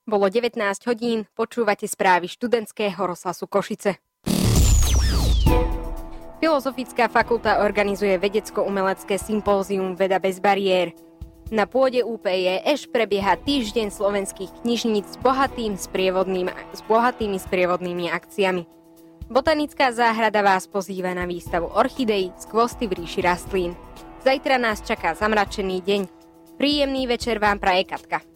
Bolo 19 hodín, počúvate správy študentského rozhlasu Košice. Filozofická fakulta organizuje vedecko-umelecké sympózium Veda bez bariér. Na pôde UPJŠ prebieha týždeň slovenských knižníc s bohatými sprievodnými akciami. Botanická záhrada vás pozýva na výstavu orchidej, skvosty v ríši rastlín. Zajtra nás čaká zamračený deň. Príjemný večer vám praje Katka.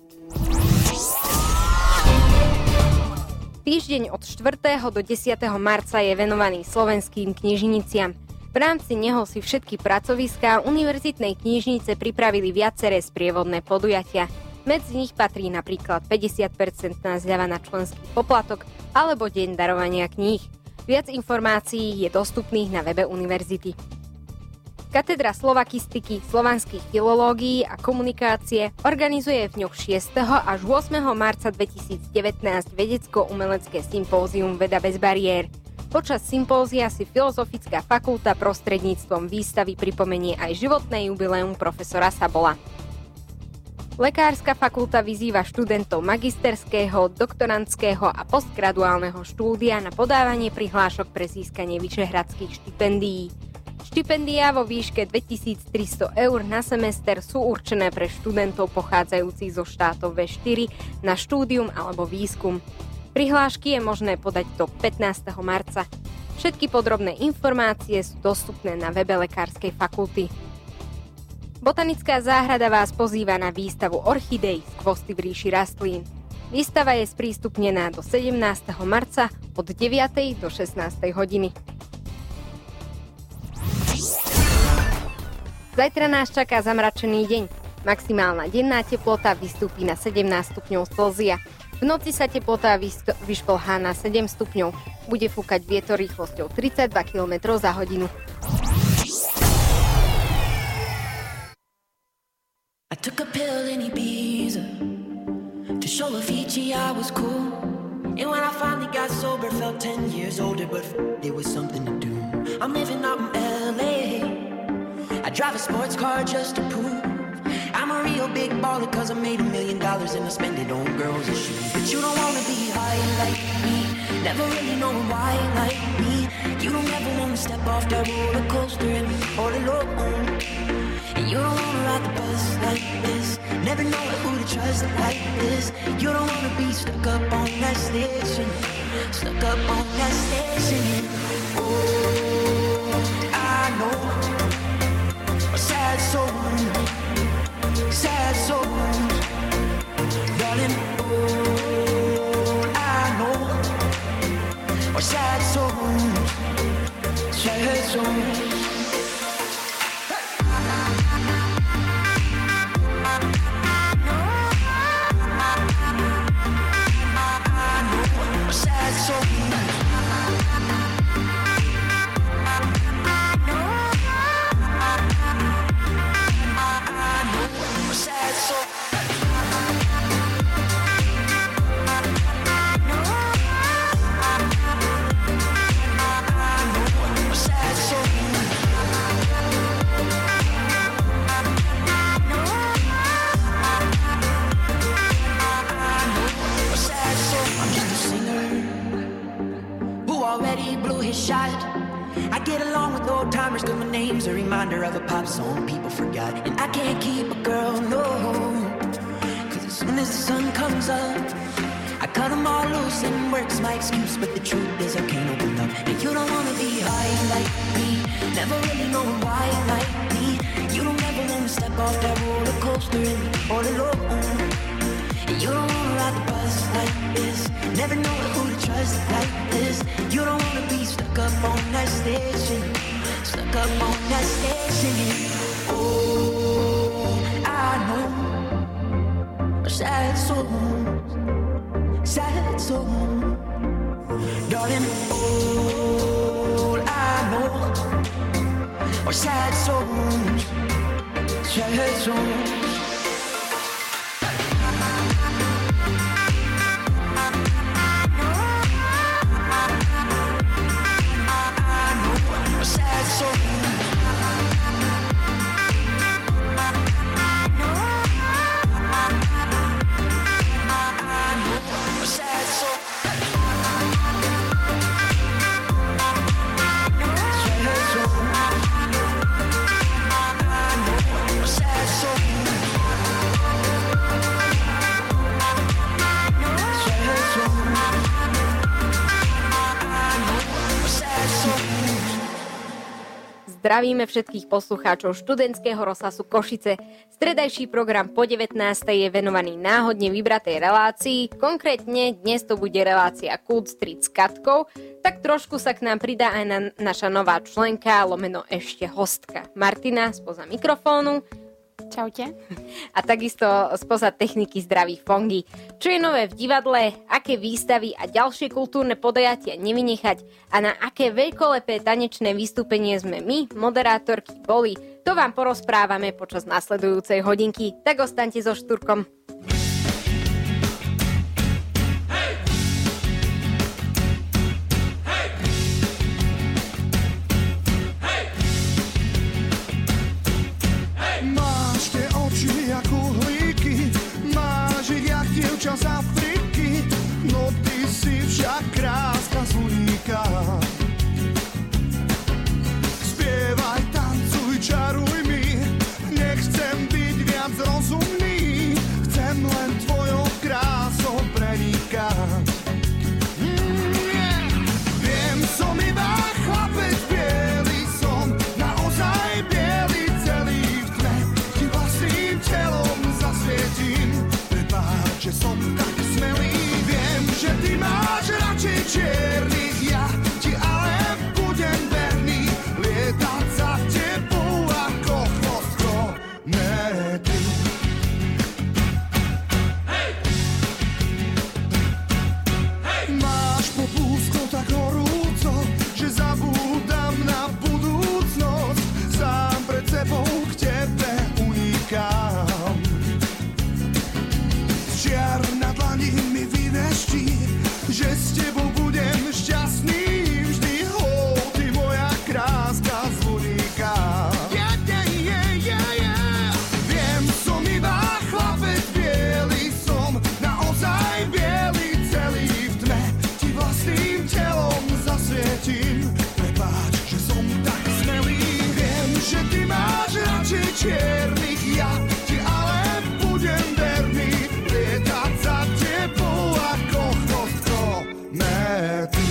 Týždeň od 4. do 10. marca je venovaný slovenským knižniciam. V rámci neho si všetky pracoviská univerzitnej knižnice pripravili viaceré sprievodné podujatia. Medzi nich patrí napríklad 50% zľava na členský poplatok alebo deň darovania kníh. Viac informácií je dostupných na webe univerzity. Katedra slovakistiky, slovanských filológií a komunikácie organizuje v dňoch 6. až 8. marca 2019 vedecko-umelecké sympózium Veda bez bariér. Počas sympózia si Filozofická fakulta prostredníctvom výstavy pripomenie aj životné jubileum profesora Sabola. Lekárska fakulta vyzýva študentov magisterského, doktorandského a postgraduálneho štúdia na podávanie prihlášok pre získanie vyšehradských štipendií. Štipendiá vo výške 2300 eur na semester sú určené pre študentov pochádzajúcich zo štátov V4 na štúdium alebo výskum. Prihlášky je možné podať do 15. marca. Všetky podrobné informácie sú dostupné na webe Lekárskej fakulty. Botanická záhrada vás pozýva na výstavu orchidej, skvosty v ríši rastlín. Výstava je sprístupnená do 17. marca od 9. do 16. hodiny. Zajtra nás čaká zamračený deň. Maximálna denná teplota vystúpi na 17 stupňov Celzia. V noci sa teplota vyšplhá na 7 stupňov. Bude fúkať vietor rýchlosťou 32 km za hodinu. I took a pill in Ibiza to show Avicii I was cool. And when I finally got sober, felt 10 years older, but it was something to do. I'm living out in LA. I drive a sports car just to prove I'm a real big baller, cause I made $1 million and I spend it on girls and shoes. But you don't wanna be high like me, never really know why like me. You don't ever wanna step off that roller coaster and be all alone. And you don't wanna ride the bus like this, never know who to trust like this. You don't wanna be stuck up on that station, stuck up on that station. Oh, I know a sad soul, sad souls, darling. Oh, I know are sad souls, sad souls. A reminder of a pop song people forgot. And I can't keep a girl, no, cause as soon as the sun comes up I cut them all loose and work's my excuse. But the truth is I can't open up. And you don't wanna be high like me, never really know why like me. You don't ever wanna step off that roller coaster and be all alone. And you don't wanna ride the bus like this, never know who to trust like this. You don't wanna be stuck up on that station, stuck up on that station. Oh, I know a sad soul, sad soul, darling. All I know are sad souls, sad souls. zdravíme všetkých poslucháčov študentského rozhlasu Košice. Stredajší program po 19. je venovaný náhodne vybratej relácii, konkrétne dnes to bude relácia Kult Street s Katkou, tak trošku sa k nám pridá aj naša nová členka, lomeno ešte hostka Martina spoza mikrofónu. Čaute. A takisto spoza techniky zdraví Fongy. Čo je nové v divadle, aké výstavy a ďalšie kultúrne podujatia nevynechať a na aké veľkolepé tanečné vystúpenie sme my, moderátorky, boli, to vám porozprávame počas nasledujúcej hodinky. Tak ostaňte so Štúrkom. Dievča z Afriky, no ty si však kráska z Uníka. Spievaj, tancuj, čaruj mi, nechcem byť viac rozumný, chcem len tvojou krásou prenikať. Viem, som iba chlapec bielý, som naozaj bielý, celý v tme, ti vlastným telom zasvietím. Že som tak smelý, viem, že ty máš radšej čiernych, ja ti ale budem verný, lietať za tebou ako chvost kométy. Máš popúsko tak horúco, že zabúdam na budúcnosť, sám pred sebou k tebe unikám. Čiar na dlani mi vyveští, že s tebou budem šťastný vždy, ty moja kráska z Uníka. Viem, som iba chlapec bielý, som naozaj bielý, celý v tme, ti vlastným telom zasvietím. Prepáč, že som tak smelý, viem, že ty máš radšej čiernych, ja ti ale budem verný. Za tebou ako chvost kométy.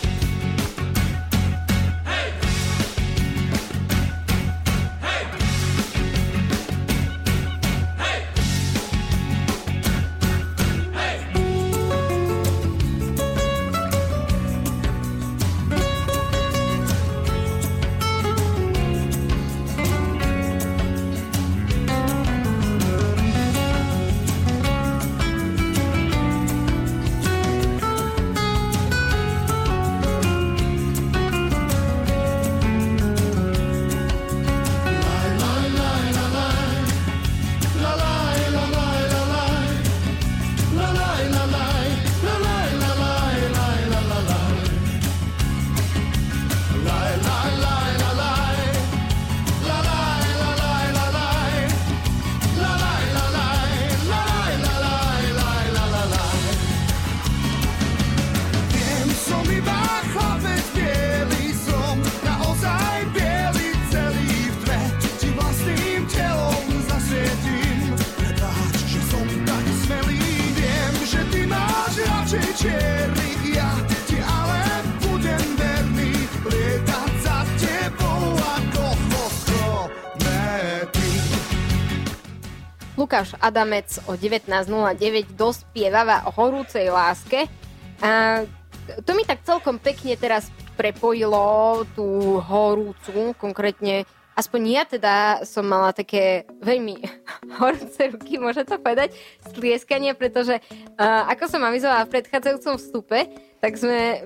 Lukáš Adamec o 19.09 dospievava o horúcej láske. A to mi tak celkom pekne teraz prepojilo tú horúcu, konkrétne aspoň ja teda som mala také veľmi horúce ruky, môžem to povedať, stlieskanie, pretože ako som avizovala v predchádzajúcom vstupe, tak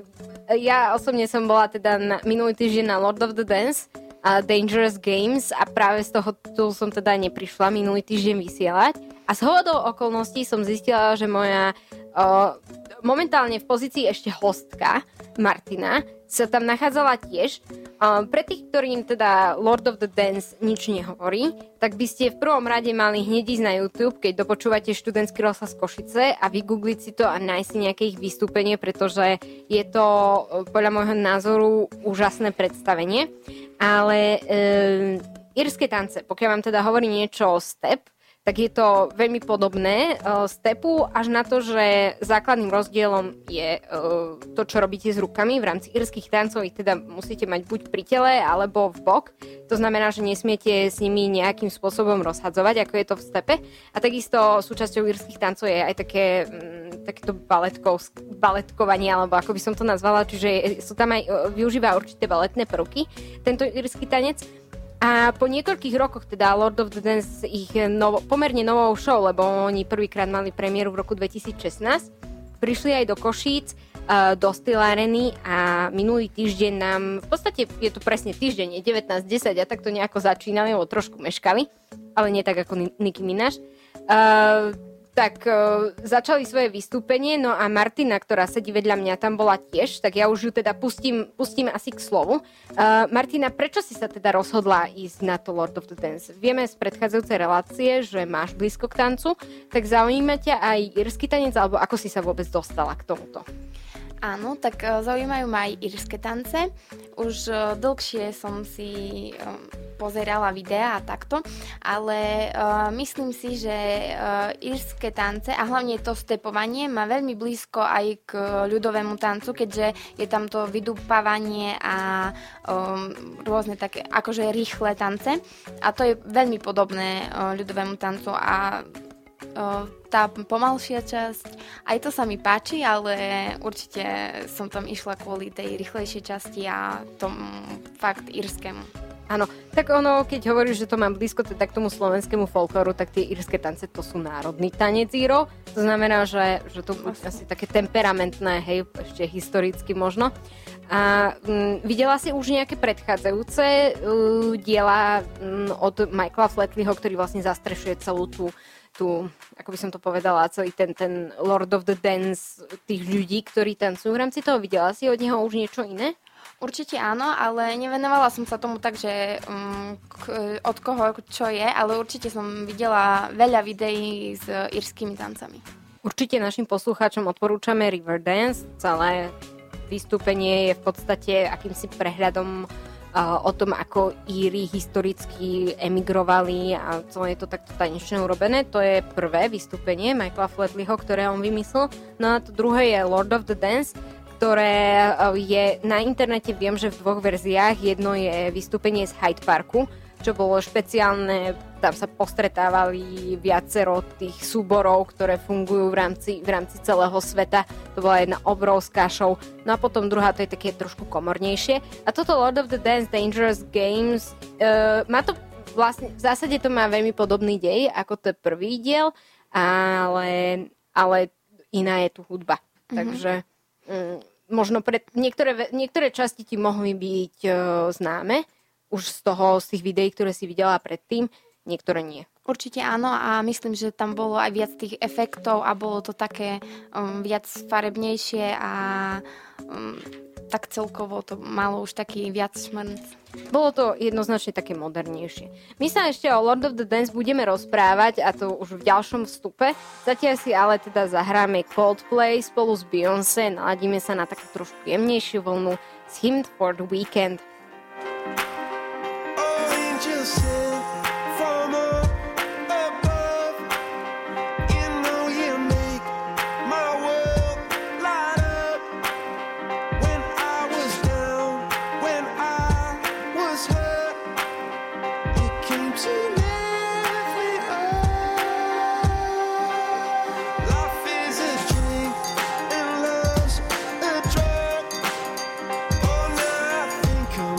ja osobne som bola teda minulý týždeň na Lord of the Dance a Dangerous Games a práve z toho som teda neprišla minulý týždeň vysielať a s hodou okolností som zistila, že moja momentálne v pozícii ešte hostka Martina sa tam nachádzala tiež. Pre tých, ktorým teda Lord of the Dance nič nehovorí, tak by ste v prvom rade mali hneď ísť na YouTube, keď dopočúvate študentský rozhlas Košice a vygoogliť si to a nájsť si nejaké ich vystúpenie, pretože je to podľa môjho názoru úžasné predstavenie. Ale írske tance, pokiaľ vám teda hovorí niečo o step, tak je to veľmi podobné stepu, až na to, že základným rozdielom je to, čo robíte s rukami. V rámci írskych tancov ich teda musíte mať buď pri tele, alebo v bok. To znamená, že nesmiete s nimi nejakým spôsobom rozhadzovať, ako je to v stepe. A takisto súčasťou írskych tancov je aj takéto baletkovanie, alebo ako by som to nazvala, čiže sú tam aj využíva určité baletné prvky, tento írsky tanec. A po niekoľkých rokoch teda Lord of the Dance ich pomerne novou show, lebo oni prvýkrát mali premiéru v roku 2016, prišli aj do Košíc, do Steel Areny a minulý týždeň nám, v podstate je to presne týždeň, je 19:10 a tak to nejako začínali, lebo trošku meškali, ale nie tak ako Nicki Minaj. Začali svoje vystúpenie, no a Martina, ktorá sedí vedľa mňa, tam bola tiež, tak ja už ju teda pustím asi k slovu. Martina, prečo si sa teda rozhodla ísť na to Lord of the Dance? Vieme z predchádzajúcej relácie, že máš blízko k tancu, tak zaujíma ťa aj írsky tanec, alebo ako si sa vôbec dostala k tomuto? Áno, tak zaujímajú ma aj írske tance. Už dlhšie som si pozerala videá a takto, ale myslím si, že írske tance a hlavne to stepovanie má veľmi blízko aj k ľudovému tancu, keďže je tam to vydúpavanie a rôzne také akože rýchle tance a to je veľmi podobné ľudovému tancu a tá pomalšia časť, aj to sa mi páči, ale určite som tam išla kvôli tej rýchlejšej časti a tomu fakt írskému. Áno, tak ono, keď hovoríš, že to mám blízko teda k tomu slovenskému folklóru, tak tie írske tance to sú národný tanec Írov. To znamená, že to bude asi také temperamentné, hej, ešte historicky možno. A videla si už nejaké predchádzajúce diela od Michaela Flatleyho, ktorý vlastne zastrešuje celú tú, ako by som to povedala, celý ten Lord of the Dance tých ľudí, ktorí tancujú v rámci toho. Videla si od neho už niečo iné? Určite áno, ale nevenovala som sa tomu tak, že od koho čo je, ale určite som videla veľa videí s írskymi tancami. Určite našim poslucháčom odporúčame Riverdance. Celé vystúpenie je v podstate akýmsi prehľadom o tom, ako Íri historicky emigrovali a celé je to takto tanečne urobené. To je prvé vystúpenie Michaela Flatleyho, ktoré on vymyslel. No a to druhé je Lord of the Dance, ktoré je na internete, viem, že v dvoch verziách. Jedno je vystúpenie z Hyde Parku, čo bolo špeciálne, tam sa postretávali viacero tých súborov, ktoré fungujú v rámci celého sveta. To bola jedna obrovská show. No a potom druhá, to je také trošku komornejšie. A toto Lord of the Dance Dangerous Games, má to vlastne, v zásade to má veľmi podobný dej, ako to je prvý diel, ale iná je tu hudba. Takže možno pre niektoré časti ti mohli byť známe už z tých videí, ktoré si videla predtým, niektoré nie. Určite áno a myslím, že tam bolo aj viac tých efektov a bolo to také viac farebnejšie a tak celkovo to malo už taký viac šmrnc. Bolo to jednoznačne také modernejšie. My sa ešte o Lord of the Dance budeme rozprávať a to už v ďalšom vstupe. Zatiaľ si ale teda zahráme Coldplay spolu s Beyoncé, naladíme sa na takú trošku jemnejšiu vlnu s Hymn for the Weekend. Come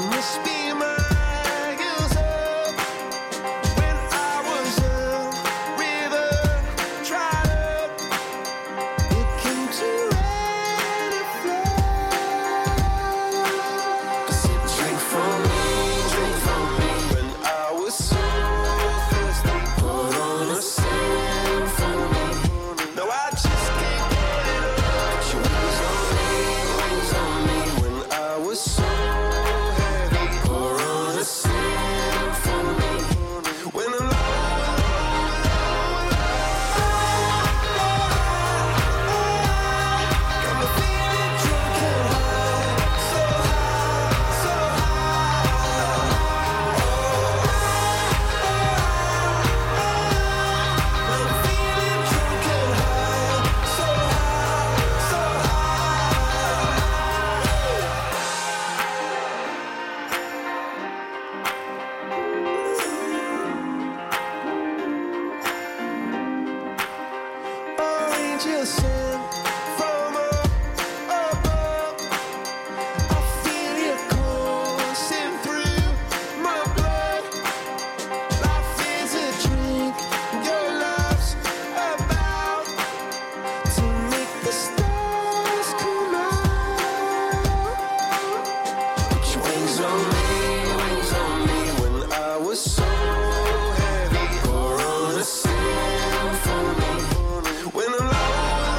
angel sent from up above. I feel you coursing through my blood. Life is a drink, your love's about to make the stars come out. Put your wings on me when I was so heavy. Pour on a symphony when I'm low.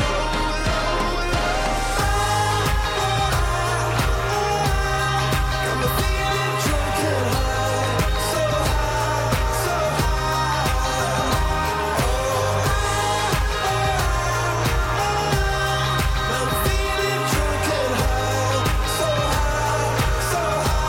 Got me feeling drunk and high, so high, so high. I'm feeling drunk and high, so high, so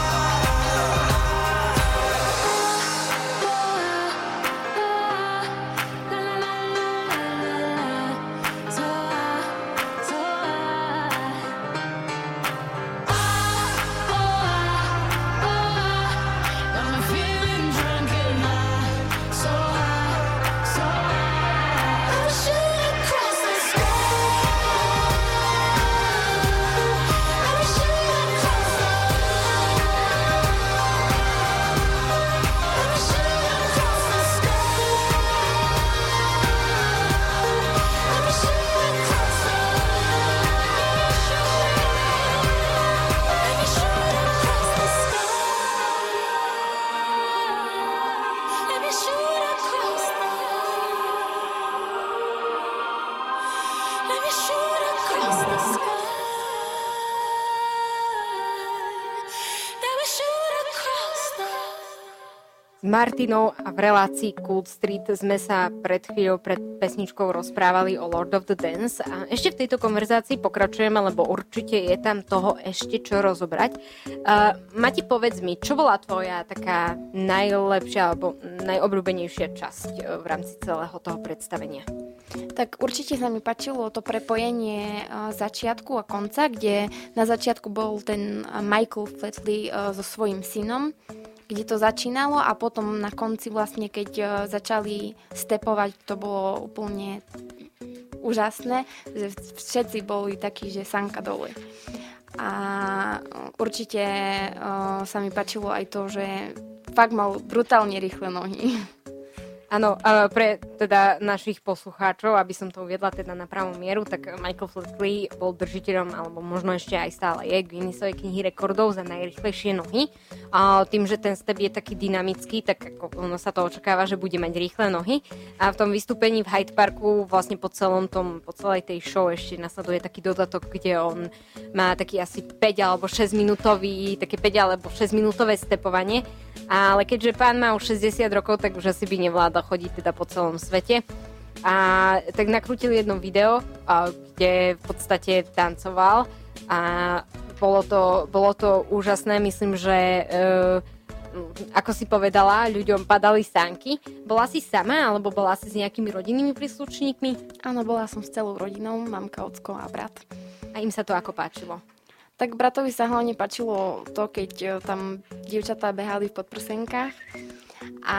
S Martinou a v relácii Cool Street sme sa pred chvíľou pred pesničkou rozprávali o Lord of the Dance a ešte v tejto konverzácii pokračujeme, lebo určite je tam toho ešte čo rozobrať. Mati, povedz mi, čo bola tvoja taká najlepšia alebo najobľúbenejšia časť v rámci celého toho predstavenia? Tak určite sa mi páčilo to prepojenie začiatku a konca, kde na začiatku bol ten Michael Flatley so svojím synom, kde to začínalo a potom na konci vlastne, keď začali stepovať, to bolo úplne úžasné, že všetci boli takí, že sanka dole. A určite sa mi páčilo aj to, že fakt mal brutálne rýchle nohy. Áno, pre teda našich poslucháčov, aby som to uviedla teda na pravú mieru, tak Michael Flatley bol držiteľom, alebo možno ešte aj stále je, Guinnessovej knihy rekordov za najrýchlejšie nohy. A tým, že ten step je taký dynamický, tak ako ono sa to očakáva, že bude mať rýchle nohy. A v tom vystúpení v Hyde Parku vlastne po celej tej show ešte nasleduje taký dodatok, kde on má taký asi 5 alebo 6 minútový, také 5 alebo 6 minútové stepovanie. Ale keďže pán má už 60 rokov, tak už asi by nevládal chodiť teda po celom svete. A tak nakrútil jedno video, kde v podstate tancoval a bolo to úžasné. Myslím, že ako si povedala, ľuďom padali sánky. Bola si sama, alebo bola si s nejakými rodinnými príslušníkmi? Áno, bola som s celou rodinou, mamka, ocko a brat. A im sa to ako páčilo? Tak bratovi sa hlavne páčilo to, keď tam dievčatá behali v podprsenkách. A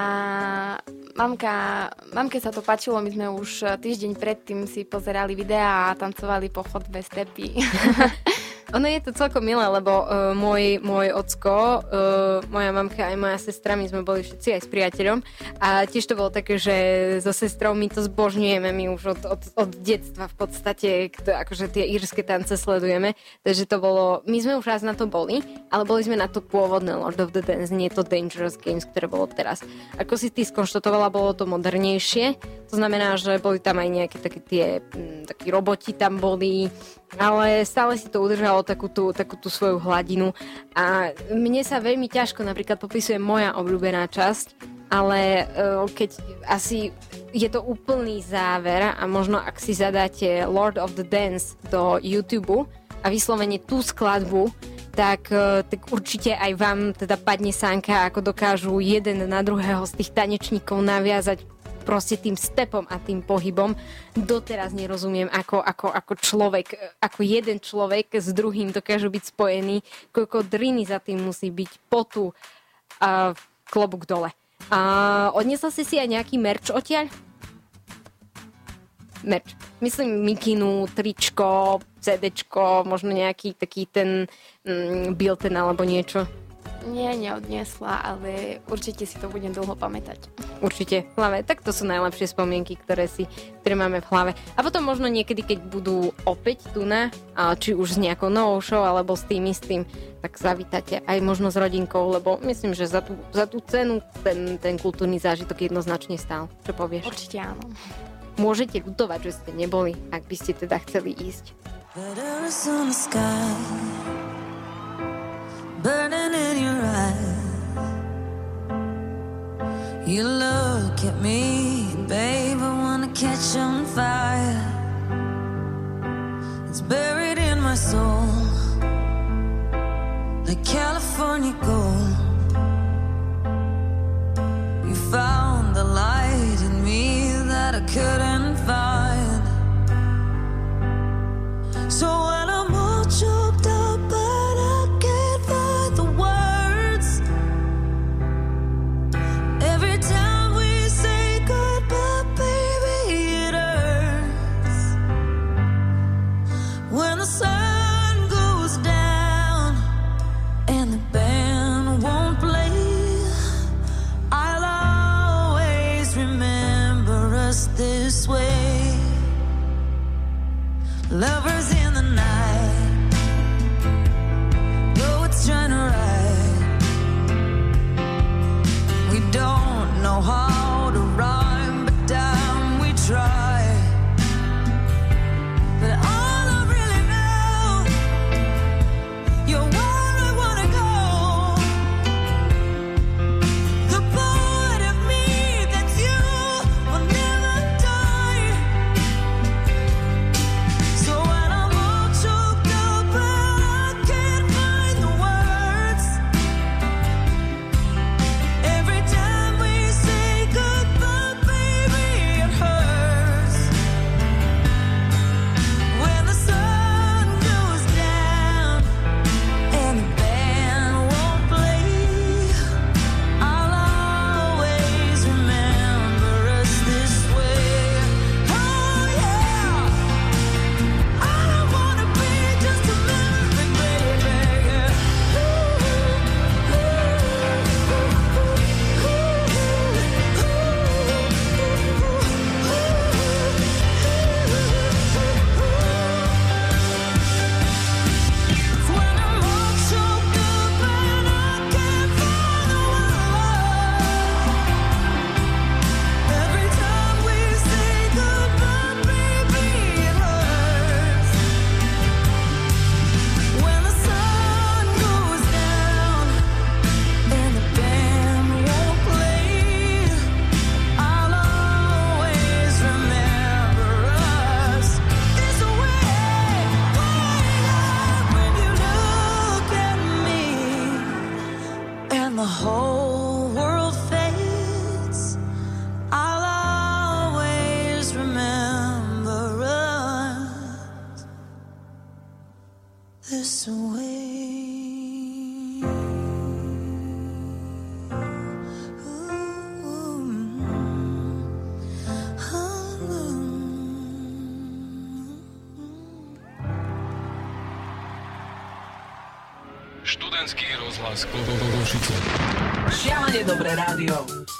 mamke sa to páčilo, my sme už týždeň predtým si pozerali videá a tancovali po chodbe stepy. Ono je to celkom milé, lebo môj ocko, moja mamka aj moja sestra, my sme boli všetci aj s priateľom a tiež to bolo také, že so sestrou my to zbožňujeme, my už od detstva v podstate, akože tie írske tance sledujeme, takže to bolo, my sme už raz na to boli, ale boli sme na to pôvodné Lord of the Dance, nie to Dangerous Games, ktoré bolo teraz. Ako si ty skonštatovala, bolo to modernejšie, to znamená, že boli tam aj nejaké také takí roboti tam boli, ale stále si to udržalo takú tú svoju hladinu a mne sa veľmi ťažko napríklad popisuje moja obľúbená časť, ale keď asi je to úplný záver a možno ak si zadáte Lord of the Dance do YouTube a vyslovene tú skladbu, tak určite aj vám teda padne sánka, ako dokážu jeden na druhého z tých tanečníkov naviazať proste tým stepom a tým pohybom. Doteraz nerozumiem, ako človek, ako jeden človek s druhým dokážu byť spojený, koľko driny za tým musí byť, potu a klobúk dole. A odniesla si aj nejaký merch odtiaľ? merch. Myslím mikinu, tričko, CDčko, možno nejaký taký ten built-in alebo niečo. Nie, neodniesla, ale určite si to budem dlho pamätať. Určite v hlave. Tak to sú najlepšie spomienky, ktoré máme v hlave. A potom možno niekedy, keď budú opäť tu či už s nejakou novou show, alebo s tým istým, tak zavítate aj možno s rodinkou, lebo myslím, že za tú cenu ten kultúrny zážitok jednoznačne stál. Čo povieš? Určite áno. Môžete ľutovať, že ste neboli, ak by ste teda chceli ísť. Burning in your eyes, you look at me, babe, I wanna catch on fire. It's buried in my soul, like California gold. You found the light in me that I couldn't find. So when I'm all choked up, but I can't find the words. Every time we say goodbye, baby, it hurts. When the sun goes down and the band won't play, I'll always remember us this way. Lovers in the night, though it's trying to ride. We don't know how to rhyme, but damn, we try. But all I really know, you're where I wanna go. The part of me that's you will never die. So when I'm all choked up and I can't find the words, every time we say goodbye, baby, it hurts. When the sun goes down and the band won't play, I'll always remember us this way. Oh yeah, I don't wanna be just a memory, baby. When I'm all choked up and I can't find the word, every time we say goodbye, baby, it hurts. When the sun goes down and the band won't play, I'll always remember us this way. When you look at me and the whole world fades, I'll always remember us this way. Študentský rozhlas Košice. Šialene dobré rádio.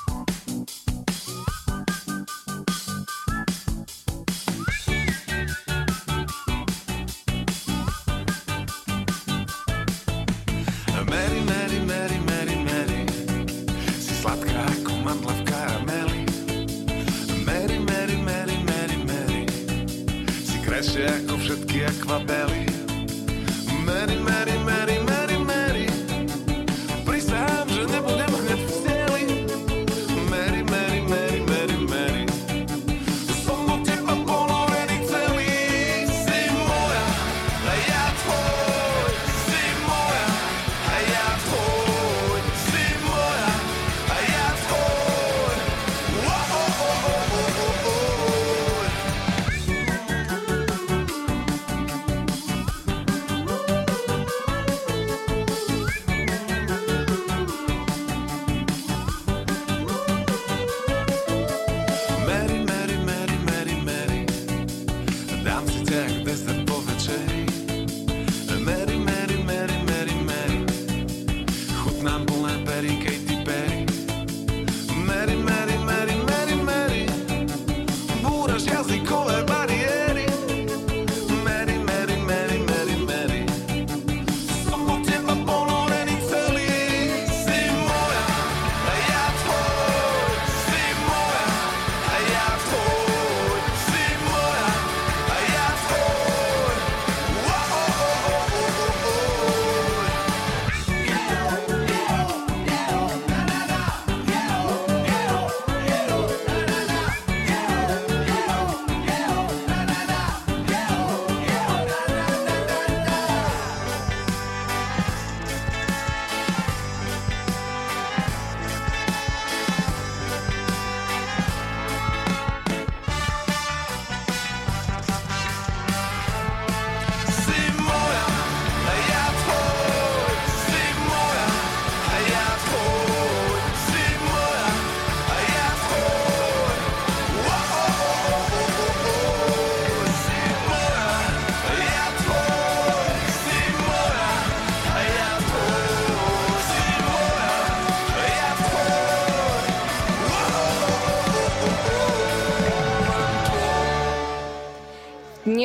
Mary, Mary, Mary, Mary, Mary, si sladká ako mandla v karameli. Mary, Mary, Mary, Mary, Mary, si krajšia ako všetky akvapely. Mary, Mary, Mary, Mary, Mary, prisahám, že nebudem hneď v cieli. Mary, Mary, Mary, Mary, Mary, som do teba ponorený celý. Si moja a ja tvoj, si moja a ja tvoj, si moja a ja tvoj. Oh, oh, oh, oh, oh, oh, oh.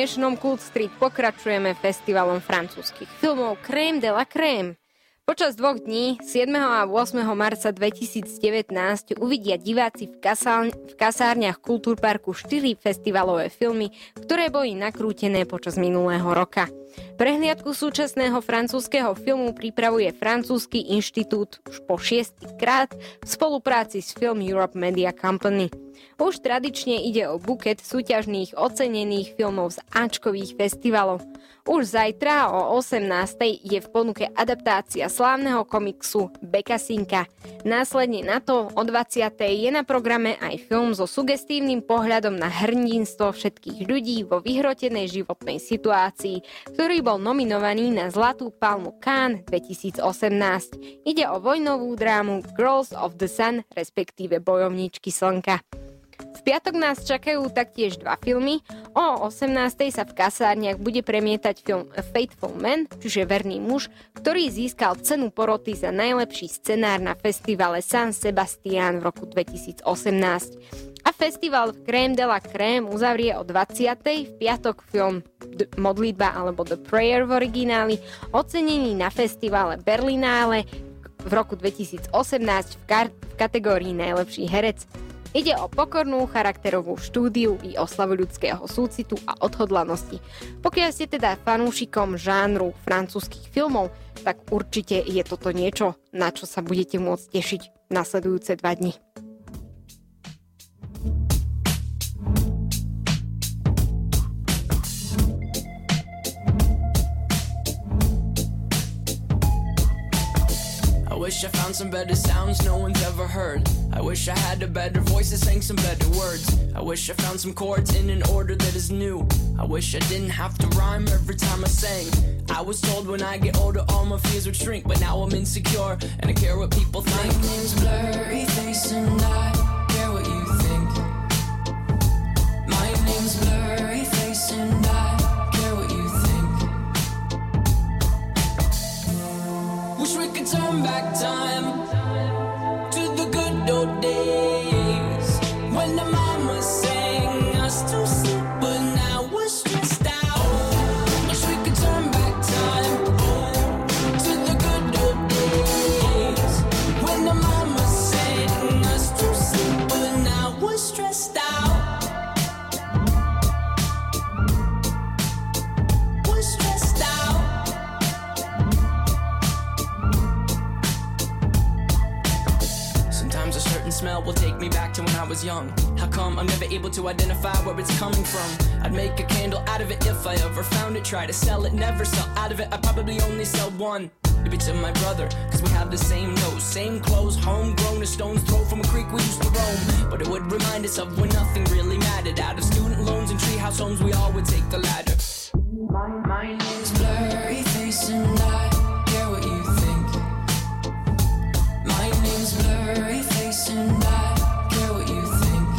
dnešnom Kult Street pokračujeme festivalom francúzskych filmov Crème de la Crème. Počas 2 dní, 7. a 8. marca 2019, uvidia diváci v kasárniach Kultúrparku 4 festivalové filmy, ktoré boli nakrútené počas minulého roka. Prehliadku súčasného francúzskeho filmu pripravuje Francúzsky inštitút už po 6. krát v spolupráci s Film Europe Media Company. Už tradične ide o buket súťažných ocenených filmov z áčkových festivalov. Už zajtra o 18. je v ponuke adaptácia slávneho komiksu Bekasinka. Následne na to o 20. je na programe aj film so sugestívnym pohľadom na hrdinstvo všetkých ľudí vo vyhrotenej životnej situácii, ktorý bol nominovaný na Zlatú palmu Cannes 2018. Ide o vojnovú drámu Girls of the Sun, respektíve Bojovníčky slnka. V piatok nás čakajú taktiež 2 filmy. O 18. sa v kasárniach bude premietať film A Faithful Man, čiže Verný muž, ktorý získal cenu poroty za najlepší scenár na festivale San Sebastián v roku 2018. A festival Crème de la Crème uzavrie o 20. v piatok film Modlitba alebo The Prayer v origináli, ocenený na festivale Berlinále v roku 2018 v kategórii najlepší herec. Ide o pokornú charakterovú štúdiu i oslavu ľudského súcitu a odhodlanosti. Pokiaľ ste teda fanúšikom žánru francúzskych filmov, tak určite je toto niečo, na čo sa budete môcť tešiť nasledujúce 2 dni. I wish I found some better sounds no one's ever heard. I wish I had a better voice that sang some better words. I wish I found some chords in an order that is new. I wish I didn't have to rhyme every time I sang. I was told when I get older all my fears would shrink, but now I'm insecure and I care what people think. My name's Blurry Face and I care what you think. My name's Blurry Face and I care what you think. Wish we could turn back time to the good old days when the mama sang us to sleep, but now we're stressed out. Wish we could turn back time to the good old days when the mama sang us to sleep, but now we're stressed out. We're stressed out. Sometimes a certain smell will take me back to when I was young. How come I'm never able to identify where it's coming from? I'd make a candle out of it if I ever found it. Try to sell it, never sell out of it. I'd probably only sell one. Maybe to my brother, cause we have the same nose, same clothes, homegrown, a stone's throw from a creek we used to roam. But it would remind us of when nothing really mattered. Out of student loans and treehouse homes, we all would take the ladder. My name's Blurry Face and I care what you think. My name's Blurry Face and I care what you think.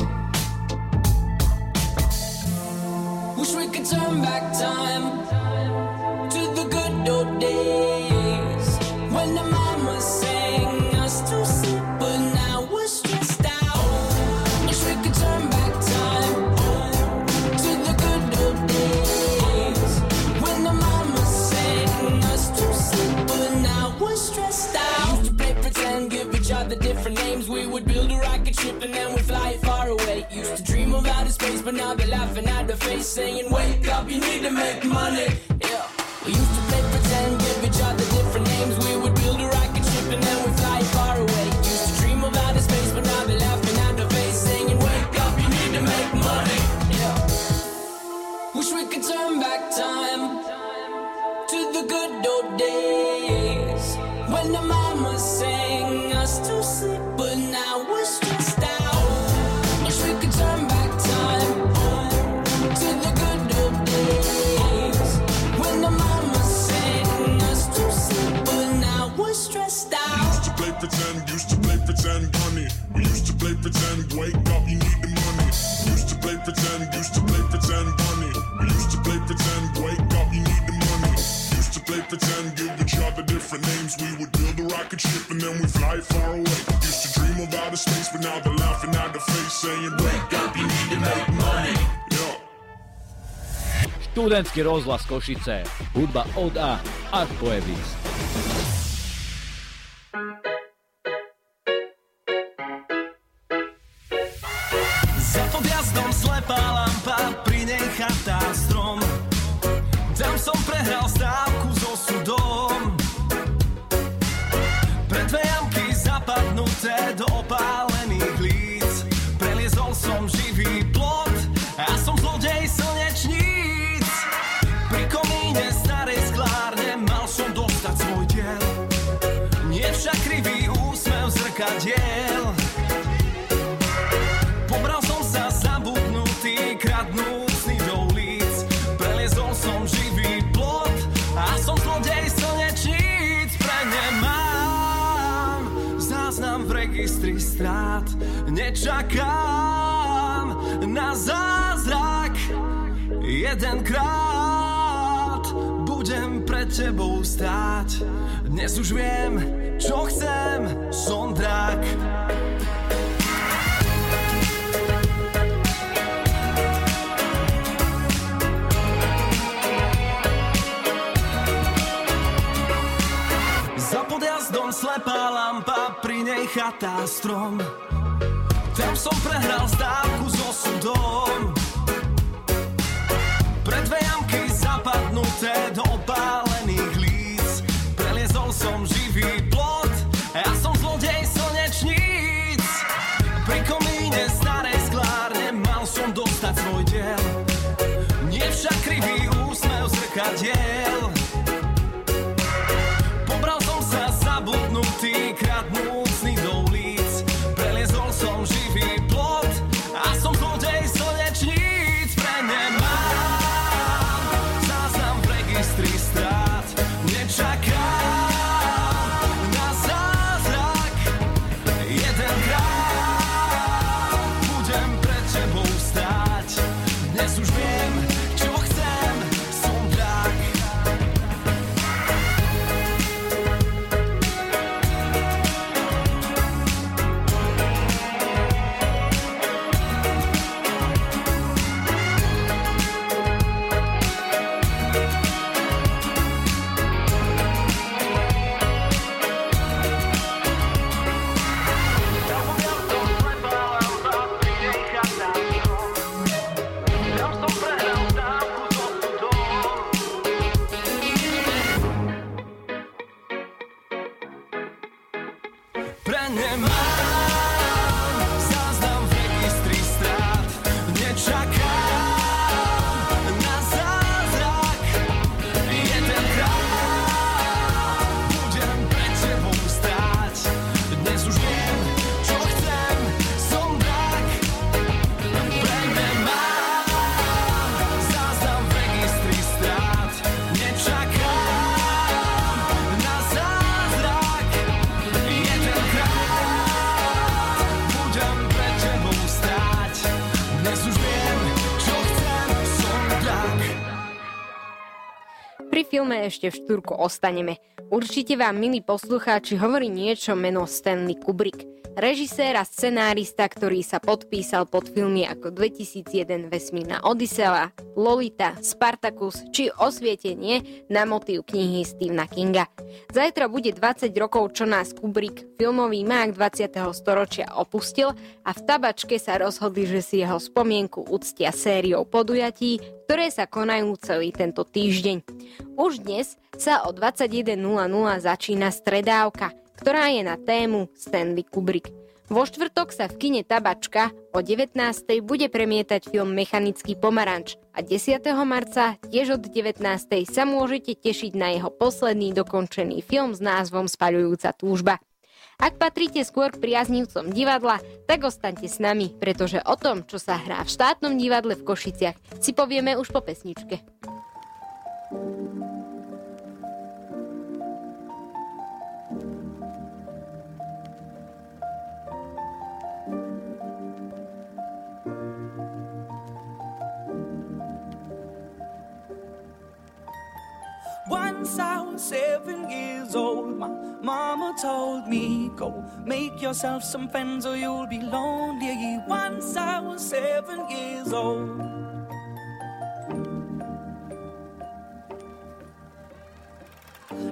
Wish we could turn back time to the good old days when the mama sang us to sleep, but now we're stressed out. Wish we could turn back time to the good old days when the mama sang us to sleep, but now we're stressed out. Used to play pretend, give each other different names. We would build a rocket ship and then we'd fly it far away. Used to dream of outer space, but now they're laughing at the face, saying, wake up, you need to make money. Yeah. We used to play pretend, give each other different names. We would build a rocket ship and then we'd fly it far away. Used to dream of outer space, but now they're laughing at the face, saying, wake up, you need to make money. Yeah. Wish we could turn back time to the good old days when the mama sang us to sleep, but now we're stressed out. Wish we could turn back time to the good old days when the mama sang us to sleep, but now we're stressed out. Used to play pretend, honey. We used to play pretend, wake up, you need the money. Used to play pretend, honey. We used to play pretend, wake up, you need the money. Used to play pretend, give each other different names. We would build a rocket ship and then we fly far away. Used to dream of outer space, but now they're laughing at the face, saying, wake up, you need to make money. Yeah. Študentský rozhlas Košice. Hudba od A až po Ebis. Za podjazdom slepá lampa, pri nej chatá strom. Tam som prehral stávku so sudom. Pre dve jamky zapadnuté do opálených líc. Preliezol som živý plot a som zlodej slnečníc. Pri komíne starej sklárne mal som dostať svoj diel. Nie však krivý úsmev zrkadiel. Pobral som sa zabudnutý, kradnúcný do ulic. Preliezol som živý plot a som zlodej slnečníc. Pre ne mám záznam v registri strát. Nečakám na zázrak. Jedenkrát budem pred tebou stáť. Dnes už viem, čo chcem, som drak. Za podjazdom slepá lampa, pri nej chatá strom. Tam som prehral stávku so sudom. Pre dve jamky zapadnuté do opálených líc. Preliezol som živý plot a som zlodej slnečníc. Pri komíne starej sklárne mal som dostať svoj diel. Nie však krivý úsmev zrkadiel. Pobral som sa zabudnutý, kradnúcný do ulic. Preliezol som živý plot a som zlodej slnečníc. Pre ne mám záznam v registri strát. Nečakám na zázrak. Jedenkrát budem pred tebou stáť. Dnes už viem, čo chcem, som drak. Pre ne mám záznam v registri strát. Nečakám na zázrak. Jedenkrát budem pred tebou stáť. Dnes už viem, čo chcem, som drak. Pre ne mám záznam v registri strát. Nečakám na zázrak. Budem pred tebou stáť. Dnes už viem, čo chcem, som drak. Pri filme Ešte v štúrku ostaneme. Určite vám, milí poslucháči, hovorí niečo meno Stanley Kubrick. Režisér a scenárista, ktorý sa podpísal pod filmy ako 2001 Vesmírna Odysea, Lolita, Spartacus či Osvietenie na motív knihy Stephena Kinga. Zajtra bude 20 rokov, čo nás Kubrick, filmový mák 20. storočia, opustil a v Tabačke sa rozhodli, že si jeho spomienku uctia sériou podujatí, ktoré sa konajú celý tento týždeň. Už dnes sa o 21:00 začína stredávka, ktorá je na tému Stanley Kubrick. Vo štvrtok sa v kine Tabačka o 19:00 bude premietať film Mechanický pomaranč a 10. marca tiež od 19:00 sa môžete tešiť na jeho posledný dokončený film s názvom Spaľujúca túžba. Ak patríte skôr k priaznivcom divadla, tak ostaňte s nami, pretože o tom, čo sa hrá v štátnom divadle v Košiciach, si povieme už po pesničke. Once I was 7 years old, my mama told me, go make yourself some friends or you'll be lonely. Once I was 7 years old.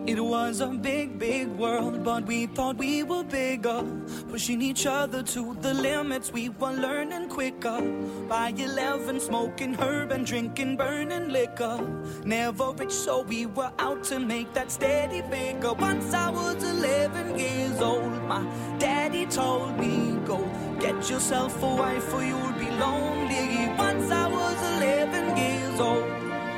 It was a big, big world, but we thought we were bigger. Pushing each other to the limits, we were learning quicker. By 11, smoking herb and drinking burning liquor. Never rich, so we were out to make that steady figure. Once I was 11 years old, my daddy told me, go get yourself a wife or you'll be lonely. Once I was 11 years old.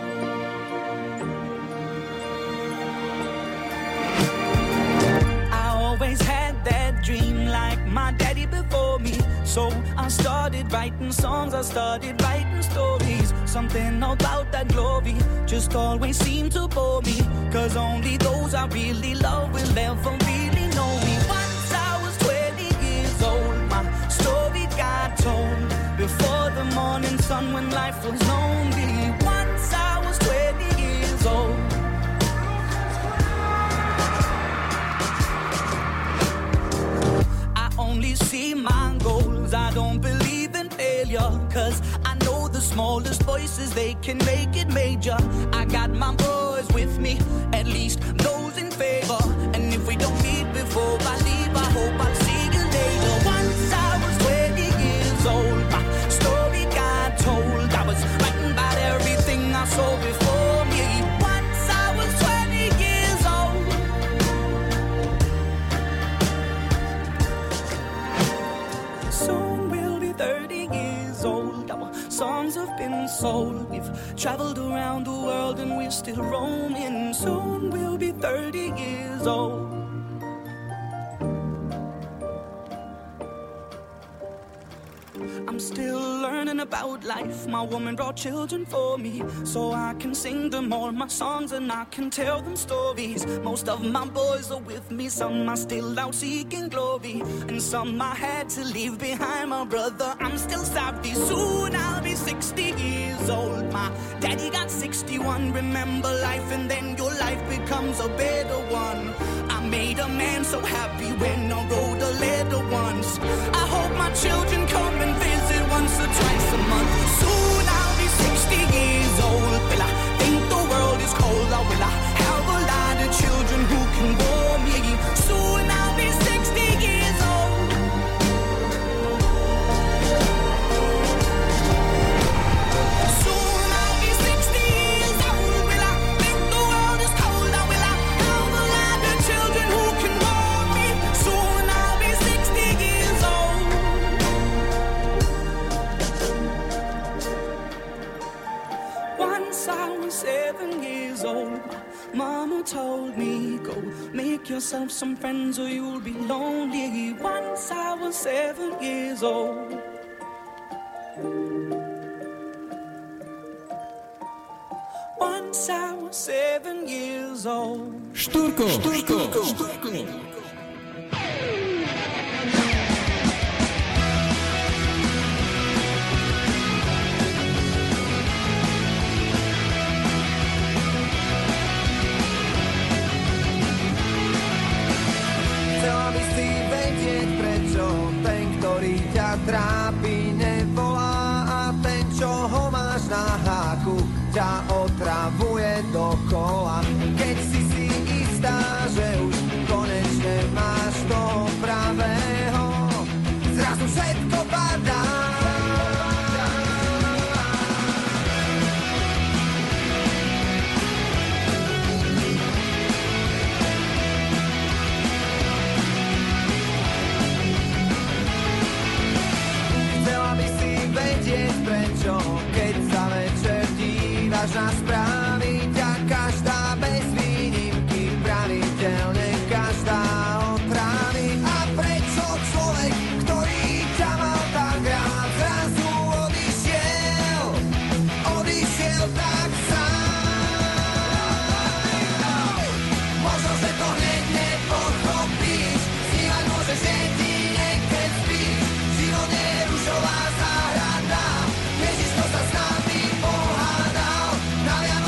Always had that dream like my daddy before me. So I started writing songs, I started writing stories. Something about that glory just always seemed to bore me. Cause only those I really love will ever really know me. Once I was 20 years old, my story got told. Before the morning sun when life was lonely. Once I was 20 years old. Only see my goals, I don't believe in failure. Cause I know the smallest voices, they can make it major. I got my boys with me, at least those in favor. And if we don't meet before I leave, I hope I'll see you later. Once I was 20 years old, my story got told. I was writing about everything I saw before me. Once I was 20 years old. Soon we'll be 30 years old. Our songs have been sold. We've traveled around the world and we're still roaming. Soon we'll be 30 years old. I'm still learning about life. My woman brought children for me, so I can sing them all my songs and I can tell them stories. Most of my boys are with me, some are still out seeking glory, and some I had to leave behind. My brother, I'm still sorry. Soon I'll be 60 years old. My daddy got 61. Remember life and then your life becomes a better one. I made a man so happy when I wrote a letter once. I hope my children come and visit once or twice a month. Soon I'll be 60 years old. Will I think the world is cold, or will I have a lot of children who can bore me? Soon I'll be 60 years old. Soon I'll be 60 years old. Will I think the world is cold, or will I have a lot of children who can bore me? Soon I'll be 60 years old. Once I was 7 years old, my mama told me, go make yourself some friends or you'll be lonely. Once I was 7 years old. Once I was 7 years old. Štúrko. Chcela by si vedieť, prečo ten, ktorý ťa trápi, nevolá, a ten, čo ho máš na háku, ťa otravuje dokola. Keď si istá, že už konečne máš toho pravého, zrazu všetko padá. Prečo, keď sa večer dívaš na správy, ťa každá bez výnimky pravidelne každá otrávi. A prečo človek, ktorý ťa mal tak rád, zrazu odišiel tak sám. Možno, že to hneď nepochopíš, snívať môžeš jedine, keď spíš. Život je rušová záhrada, Ježiško sa s nami pohádal, na Vianoce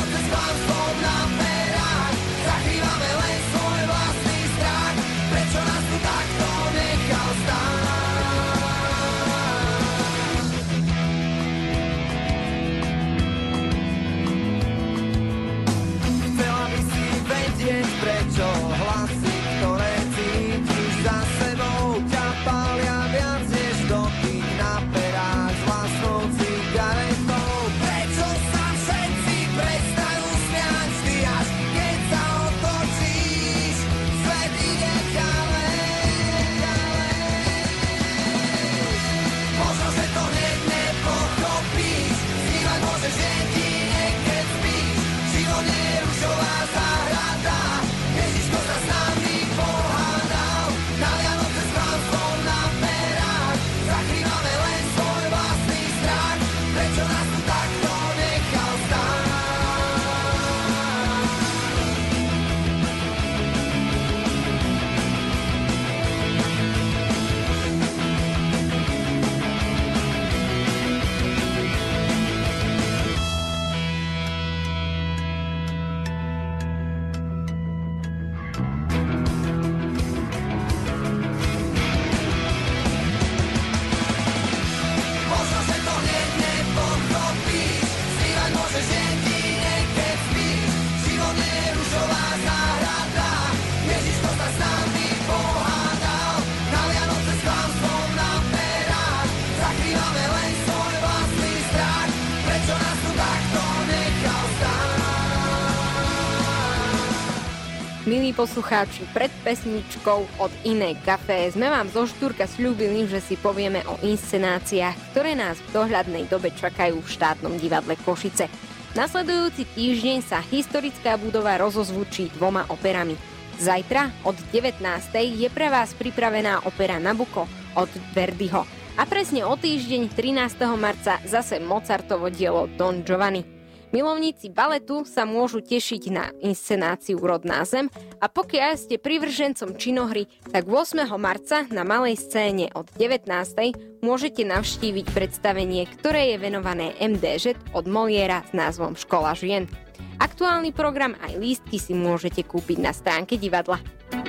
milí poslucháči, pred pesničkou od Iné Café sme vám zo Štúrka sľúbili, že si povieme o inscenáciách, ktoré nás v dohľadnej dobe čakajú v štátnom divadle Košice. Nasledujúci týždeň sa historická budova rozozvučí 2 operami. Zajtra od 19. je pre vás pripravená opera Nabucco od Verdiho. A presne o týždeň 13. marca zase Mozartovo dielo Don Giovanni. Milovníci baletu sa môžu tešiť na inscenáciu Rodná zem a pokiaľ ste privržencom činohry, tak 8. marca na malej scéne od 19. môžete navštíviť predstavenie, ktoré je venované MDŽ od Moliéra s názvom Škola žien. Aktuálny program aj lístky si môžete kúpiť na stránke divadla.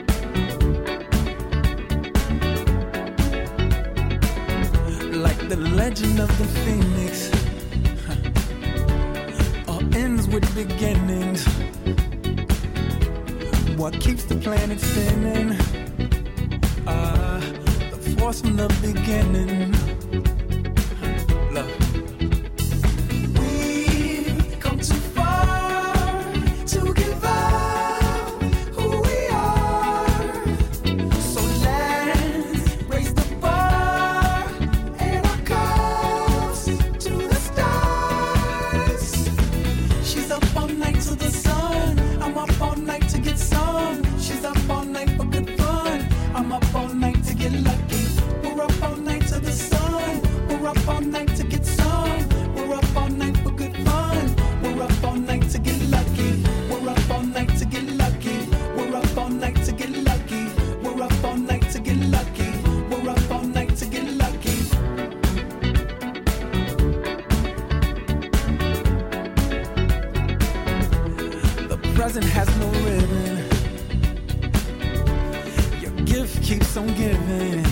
Like the legend of the phoenix, ends with beginnings. What keeps the planet spinning? The force from the beginning. Love. We've come too far to give up who we are. So let's raise the bar and our cups to the stars. She's up all night to the sun. I'm up all night to get some. She's up all night for good fun. I'm up all night to get lucky. We're up all night to the sun. We're up all night to get some. We're up all night for good fun. We're up all night to get lucky. We're up all night to get lucky. We're up all night to get lucky. We're up all night to get lucky. We're up all night to get lucky. Present has no ribbon. Your gift keeps on giving.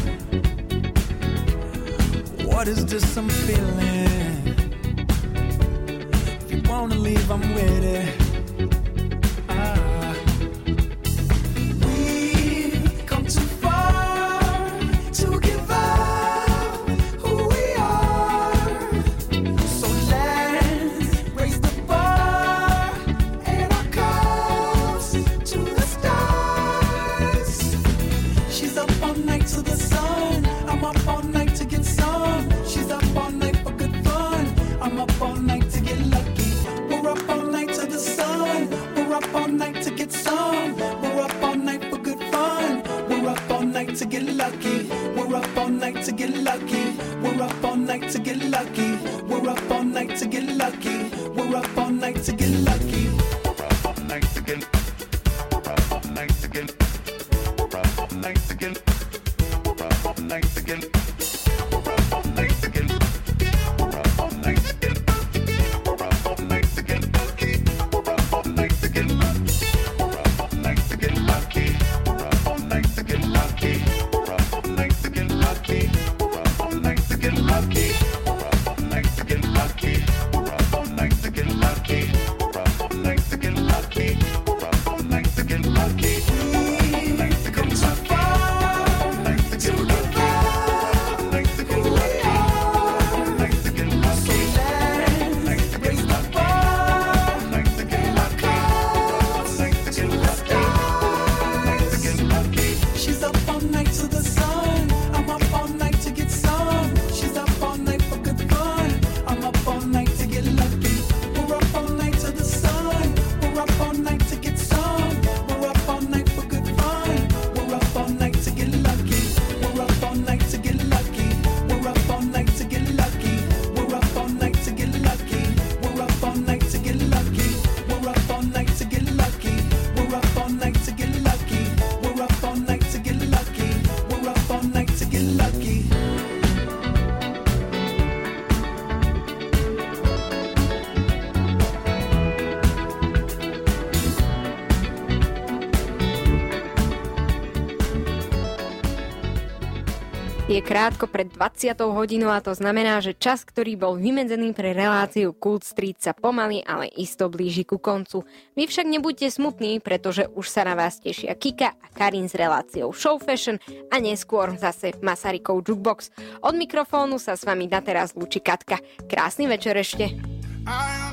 What is this I'm feeling? If you wanna leave, I'm with it. We've come too far to give up who we are. So let's raise the bar and our cups to the stars. She's up all night to the sun. I'm up all night to get some. She's up all night for good fun. I'm up all night to get lucky. We're up all night to the sun. We're up all night to get some. We're up all night for good fun. We're up all night to get lucky. We're up all night to get lucky. We're up all night to get lucky. We're up all night to get lucky. We're up all night to get lucky. We're up all night to get. We're up all night to get. We're up all night to get. We're up all night to get. We're up all night to get. We're up all night to get. We're up all night to get lucky. We're up all night to get lucky. We're up all night to get lucky. We're up all night to get lucky. We're up all night to get lucky. We're up all night to get lucky. We're up all night to get lucky. We're up all night to get lucky. We're up all night to get lucky. We're up all night to get lucky. We've come too far to give up who we are. So let's raise the bar and our cups to the stars. She's up all night to the sun. I'm up all night to get some. She's up all night for good fun. I'm up all night to get lucky. We're up all night to the sun. We're up all night to get some. We're up all night for good fun. We're up all night to get lucky. We're up all night to get lucky. We're up all night to get lucky. We're up all night to get lucky. We're up all night to get lucky. We're up all night to get lucky. We're up all night to get lucky. We're up all night to get lucky. We're up all night to get lucky. Je krátko pred 20. hodinou a to znamená, že čas, ktorý bol vymedzený pre reláciu Kult Street sa pomaly, ale isto blíži ku koncu. Vy však nebuďte smutní, pretože už sa na vás tešia Kika a Karin s reláciou Show Fashion a neskôr zase Masarykov Jukebox. Od mikrofónu sa s vami na teraz lúči Katka. Krásny večer ešte.